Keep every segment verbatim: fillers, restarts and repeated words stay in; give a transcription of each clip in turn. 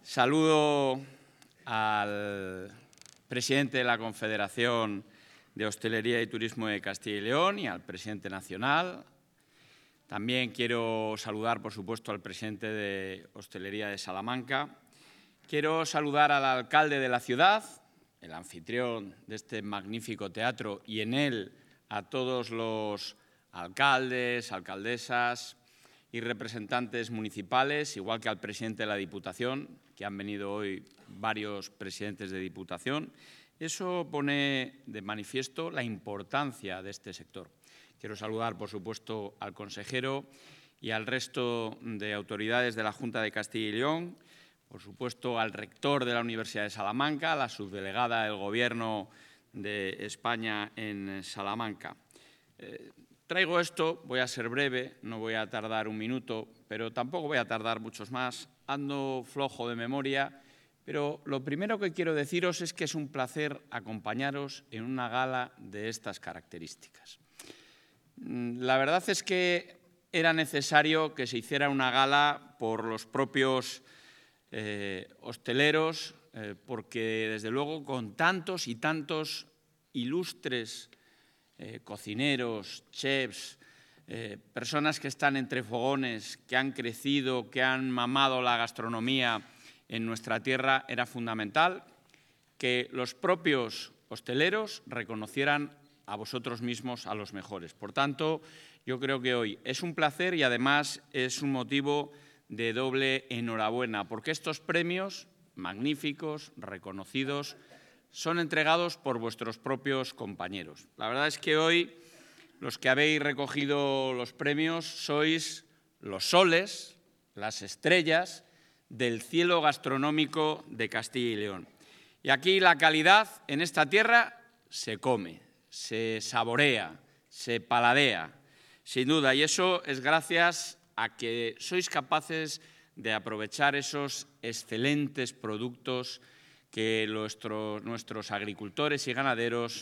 Saludo al presidente de la Confederación de Hostelería y Turismo de Castilla y León y al presidente nacional. También quiero saludar, por supuesto, al presidente de Hostelería de Salamanca. Quiero saludar al alcalde de la ciudad, el anfitrión de este magnífico teatro, y en él a todos los alcaldes, alcaldesas y representantes municipales, igual que al presidente de la Diputación, que han venido hoy varios presidentes de Diputación. Eso pone de manifiesto la importancia de este sector. Quiero saludar, por supuesto, al consejero y al resto de autoridades de la Junta de Castilla y León, por supuesto, al rector de la Universidad de Salamanca, a la subdelegada del Gobierno de España en Salamanca. Eh, traigo esto, voy a ser breve, no voy a tardar un minuto, pero tampoco voy a tardar muchos más. Ando flojo de memoria, pero lo primero que quiero deciros es que es un placer acompañaros en una gala de estas características. La verdad es que era necesario que se hiciera una gala por los propios eh, hosteleros, eh, porque desde luego con tantos y tantos ilustres eh, cocineros, chefs, eh, personas que están entre fogones, que han crecido, que han mamado la gastronomía en nuestra tierra, era fundamental que los propios hosteleros reconocieran a vosotros mismos, a los mejores. Por tanto, yo creo que hoy es un placer y además es un motivo de doble enhorabuena, porque estos premios magníficos, reconocidos, son entregados por vuestros propios compañeros. La verdad es que hoy los que habéis recogido los premios sois los soles, las estrellas del cielo gastronómico de Castilla y León. Y aquí la calidad en esta tierra se come, se saborea, se paladea, sin duda, y eso es gracias a que sois capaces de aprovechar esos excelentes productos que nuestro, nuestros agricultores y ganaderos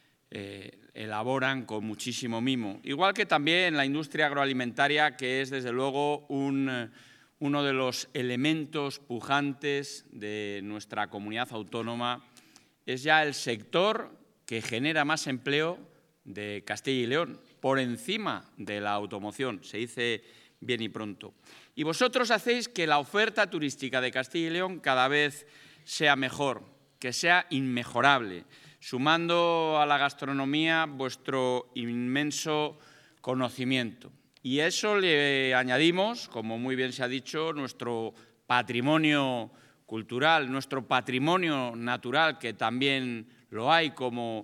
eh, elaboran con muchísimo mimo. Igual que también la industria agroalimentaria, que es desde luego un, uno de los elementos pujantes de nuestra comunidad autónoma, es ya el sector que genera más empleo de Castilla y León, por encima de la automoción, se dice bien y pronto. Y vosotros hacéis que la oferta turística de Castilla y León cada vez sea mejor, que sea inmejorable, sumando a la gastronomía vuestro inmenso conocimiento. Y a eso le añadimos, como muy bien se ha dicho, nuestro patrimonio cultural, nuestro patrimonio natural, que también lo hay, como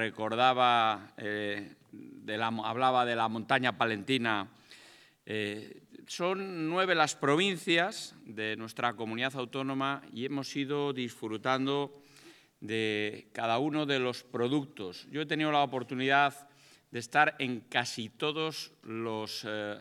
recordaba, eh, de la, hablaba de la montaña palentina. Eh, son nueve las provincias de nuestra comunidad autónoma y hemos ido disfrutando de cada uno de los productos. Yo he tenido la oportunidad de estar en casi todos los eh,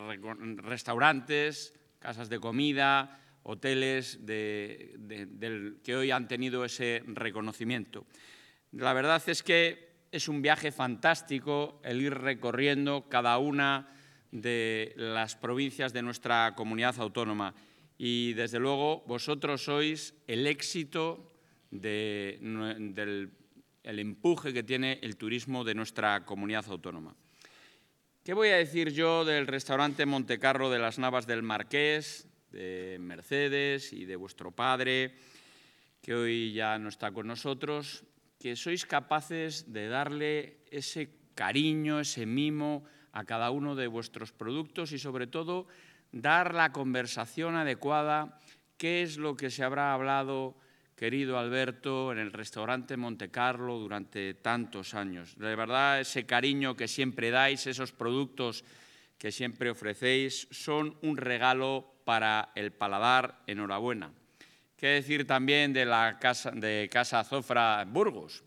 restaurantes, casas de comida, hoteles de, de, del, que hoy han tenido ese reconocimiento. La verdad es que es un viaje fantástico el ir recorriendo cada una de las provincias de nuestra comunidad autónoma y, desde luego, vosotros sois el éxito de, del el empuje que tiene el turismo de nuestra comunidad autónoma. ¿Qué voy a decir yo del restaurante Montecarlo de las Navas del Marqués, de Mercedes y de vuestro padre, que hoy ya no está con nosotros, que sois capaces de darle ese cariño, ese mimo a cada uno de vuestros productos y, sobre todo, dar la conversación adecuada? ¿Qué es lo que se habrá hablado, querido Alberto, en el restaurante Montecarlo durante tantos años? De verdad, ese cariño que siempre dais, esos productos que siempre ofrecéis, son un regalo para el paladar. Enhorabuena. ¿Qué decir también de la casa, de Casa Azofra Burgos?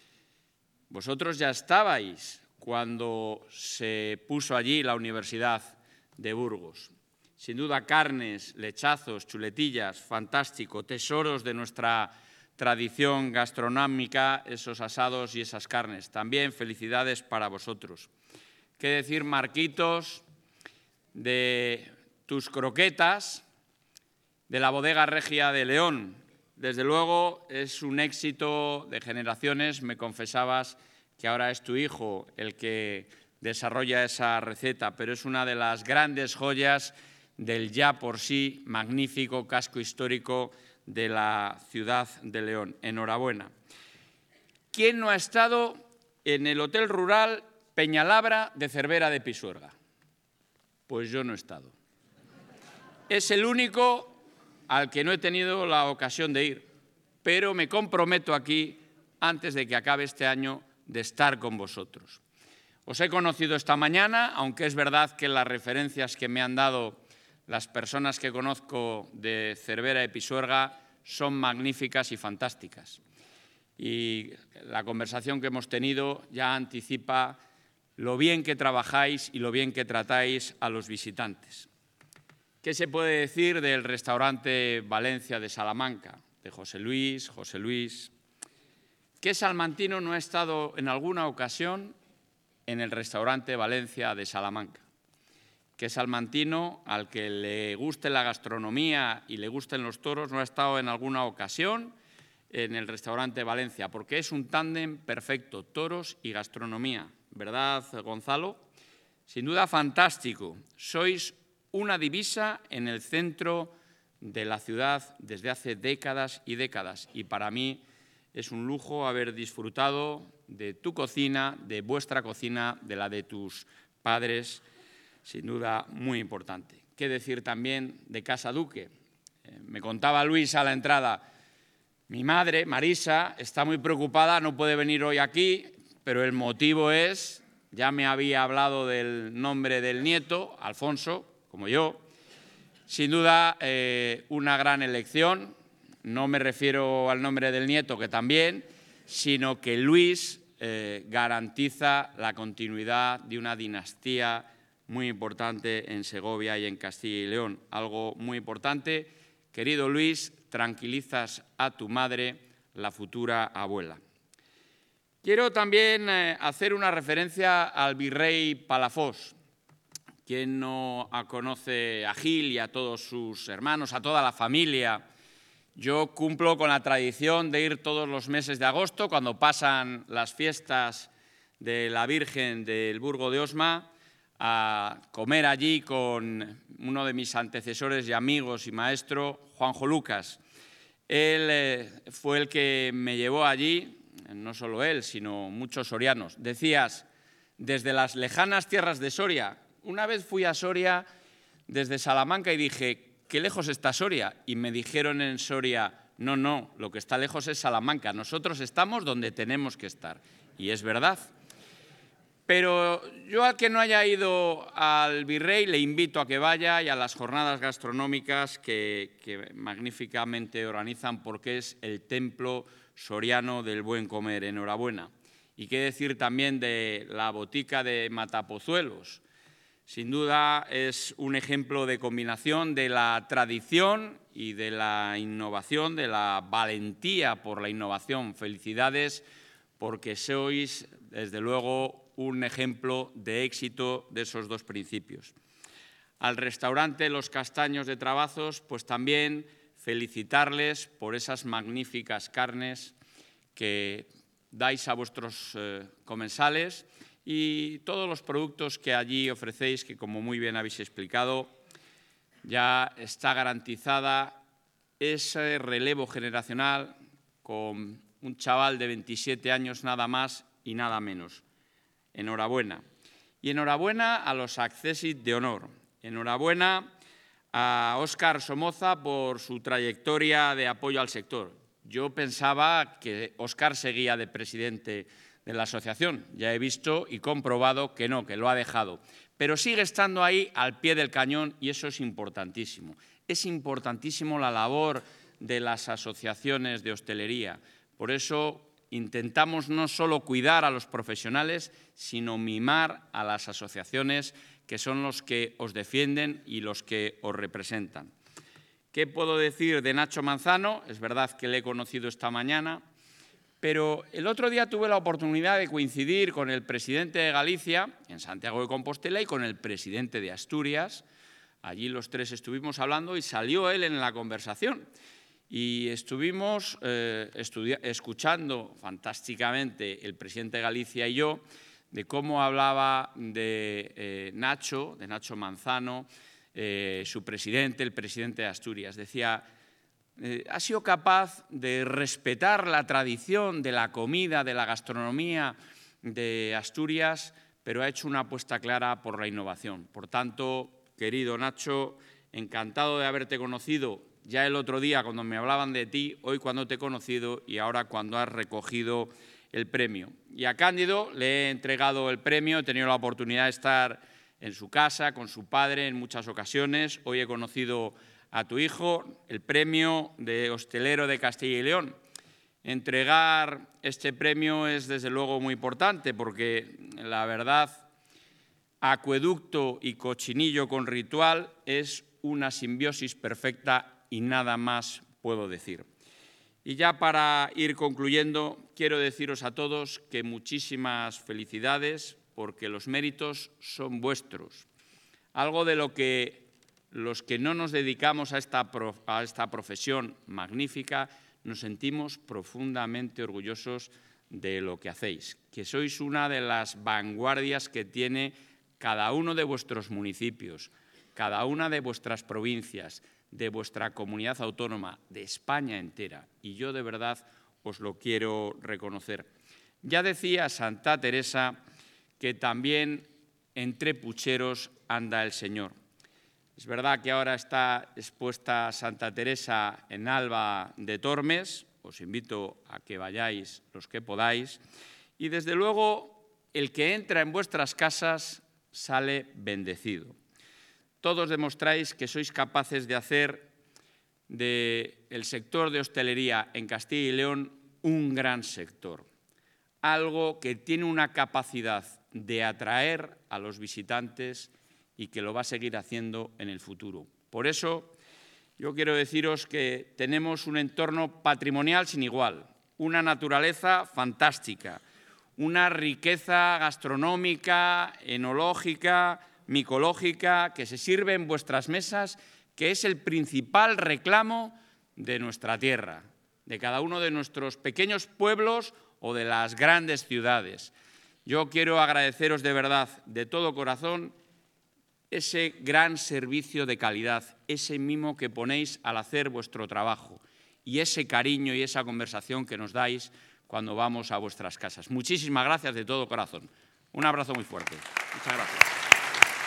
Vosotros ya estabais cuando se puso allí la Universidad de Burgos. Sin duda, carnes, lechazos, chuletillas, fantástico, tesoros de nuestra tradición gastronómica, esos asados y esas carnes. También felicidades para vosotros. ¿Qué decir, Marquitos, de tus croquetas de la Bodega Regia de León. Desde luego es un éxito de generaciones. Me confesabas que ahora es tu hijo el que desarrolla esa receta, pero es una de las grandes joyas del ya por sí magnífico casco histórico de la ciudad de León. Enhorabuena. ¿Quién no ha estado en el Hotel Rural Peñalabra de Cervera de Pisuerga? Pues yo no he estado. Es el único al que no he tenido la ocasión de ir, pero me comprometo aquí, antes de que acabe este año, de estar con vosotros. Os he conocido esta mañana, aunque es verdad que las referencias que me han dado las personas que conozco de Cervera de Pisuerga son magníficas y fantásticas. Y la conversación que hemos tenido ya anticipa lo bien que trabajáis y lo bien que tratáis a los visitantes. ¿Qué se puede decir del restaurante Valencia de Salamanca, de José Luis, José Luis? ¿Qué salmantino no ha estado en alguna ocasión en el restaurante Valencia de Salamanca? ¿Qué salmantino al que le guste la gastronomía y le gusten los toros no ha estado en alguna ocasión en el restaurante Valencia? Porque es un tándem perfecto, toros y gastronomía. ¿Verdad, Gonzalo? Sin duda fantástico. Sois una divisa en el centro de la ciudad desde hace décadas y décadas. Y para mí es un lujo haber disfrutado de tu cocina, de vuestra cocina, de la de tus padres. Sin duda muy importante. ¿Qué decir también de Casa Duque? Eh, me contaba Luis a la entrada, mi madre, Marisa, está muy preocupada, no puede venir hoy aquí, pero el motivo es, ya me había hablado del nombre del nieto, Alfonso, como yo. Sin duda, eh, una gran elección. No me refiero al nombre del nieto, que también, sino que Luis eh, garantiza la continuidad de una dinastía muy importante en Segovia y en Castilla y León. Algo muy importante. Querido Luis, tranquilizas a tu madre, la futura abuela. Quiero también eh, hacer una referencia al virrey Palafox. Quien no conoce a Gil y a todos sus hermanos, a toda la familia. Yo cumplo con la tradición de ir todos los meses de agosto, cuando pasan las fiestas de la Virgen del Burgo de Osma, a comer allí con uno de mis antecesores y amigos y maestro, Juanjo Lucas. Él eh, fue el que me llevó allí, no solo él, sino muchos sorianos. Decías, desde las lejanas tierras de Soria. Una vez fui a Soria desde Salamanca y dije, ¿qué lejos está Soria? Y me dijeron en Soria, no, no, lo que está lejos es Salamanca. Nosotros estamos donde tenemos que estar. Y es verdad. Pero yo al que no haya ido al Virrey le invito a que vaya y a las jornadas gastronómicas que, que magníficamente organizan, porque es el templo soriano del buen comer. Enhorabuena. Y qué decir también de la botica de Matapozuelos. Sin duda es un ejemplo de combinación de la tradición y de la innovación, de la valentía por la innovación. Felicidades, porque sois, desde luego, un ejemplo de éxito de esos dos principios. Al restaurante Los Castaños de Trabazos, pues también felicitarles por esas magníficas carnes que dais a vuestros eh, comensales y todos los productos que allí ofrecéis, que como muy bien habéis explicado, ya está garantizada ese relevo generacional con un chaval de veintisiete años nada más y nada menos. Enhorabuena. Y enhorabuena a los accessit de honor. Enhorabuena a Óscar Somoza por su trayectoria de apoyo al sector. Yo pensaba que Óscar seguía de presidente de la asociación. Ya he visto y comprobado que no, que lo ha dejado. Pero sigue estando ahí al pie del cañón y eso es importantísimo. Es importantísimo la labor de las asociaciones de hostelería. Por eso intentamos no solo cuidar a los profesionales, sino mimar a las asociaciones que son los que os defienden y los que os representan. ¿Qué puedo decir de Nacho Manzano? Es verdad que le he conocido esta mañana, pero el otro día tuve la oportunidad de coincidir con el presidente de Galicia, en Santiago de Compostela, y con el presidente de Asturias, Allí los tres estuvimos hablando y salió él en la conversación. Y estuvimos eh, escuchando fantásticamente el presidente de Galicia y yo de cómo hablaba de eh, Nacho, de Nacho Manzano, eh, su presidente, el presidente de Asturias. Decía, eh, ha sido capaz de respetar la tradición de la comida, de la gastronomía de Asturias, pero ha hecho una apuesta clara por la innovación. Por tanto, querido Nacho, encantado de haberte conocido ya el otro día cuando me hablaban de ti, hoy cuando te he conocido y ahora cuando has recogido el premio. Y a Cándido le he entregado el premio, he tenido la oportunidad de estar en su casa, con su padre en muchas ocasiones. Hoy he conocido a tu hijo, el premio de Hostelero de Castilla y León. Entregar este premio es desde luego muy importante porque la verdad, Acueducto y Cochinillo con Ritual es una simbiosis perfecta y nada más puedo decir. Y ya para ir concluyendo, quiero deciros a todos que muchísimas felicidades porque los méritos son vuestros. Algo de lo que los que no nos dedicamos a esta, a esta profesión magnífica nos sentimos profundamente orgullosos de lo que hacéis, que sois una de las vanguardias que tiene cada uno de vuestros municipios, cada una de vuestras provincias, de vuestra comunidad autónoma, de España entera. Y yo de verdad os lo quiero reconocer. Ya decía Santa Teresa que también entre pucheros anda el Señor. Es verdad que ahora está expuesta Santa Teresa en Alba de Tormes, os invito a que vayáis los que podáis, y desde luego el que entra en vuestras casas sale bendecido. Todos demostráis que sois capaces de hacer del sector de hostelería en Castilla y León un gran sector, algo que tiene una capacidad de atraer a los visitantes y que lo va a seguir haciendo en el futuro. Por eso, yo quiero deciros que tenemos un entorno patrimonial sin igual, una naturaleza fantástica, una riqueza gastronómica, enológica, micológica, que se sirve en vuestras mesas, que es el principal reclamo de nuestra tierra, de cada uno de nuestros pequeños pueblos o de las grandes ciudades. Yo quiero agradeceros de verdad, de todo corazón, ese gran servicio de calidad, ese mimo que ponéis al hacer vuestro trabajo y ese cariño y esa conversación que nos dais cuando vamos a vuestras casas. Muchísimas gracias de todo corazón. Un abrazo muy fuerte. Muchas gracias.